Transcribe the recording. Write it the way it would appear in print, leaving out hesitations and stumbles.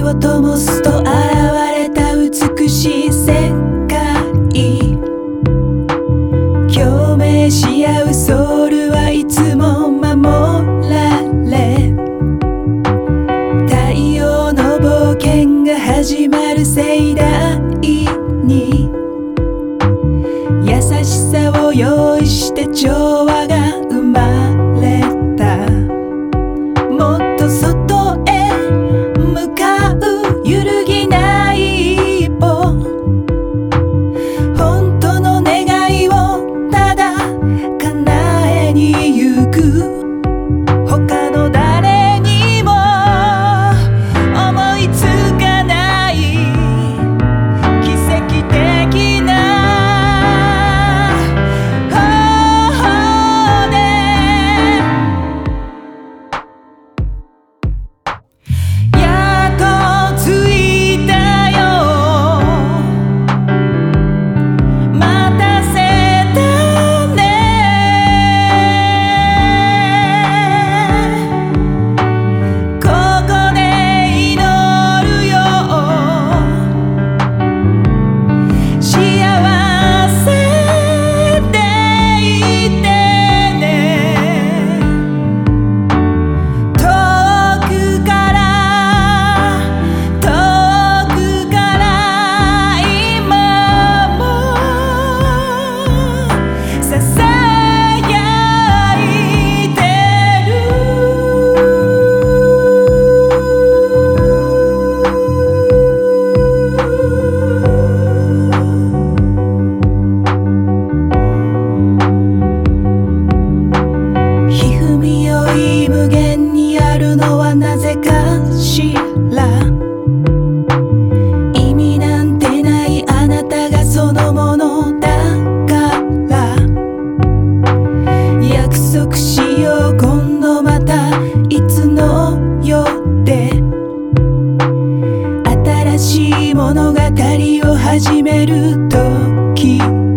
を灯すと現れた美しい世界、共鳴し合うソウルはいつも守られ、太陽の冒険が始まる盛大に、優しさを用意して調和が生まれた。もっと外へ向かう揺るぎない一歩、本当の願いをただ叶えに行く。他の誰にも思いつかない奇跡的な方で、やっと着いたよ、待たせたね。ここで祈るよ、幸せでいてね。遠くから今もささやいてひふみよい無限にあるのはなぜかしら。意味なんてないあなたがそのものだから、約束しよう今度またいつのよで、新しい物語を始める時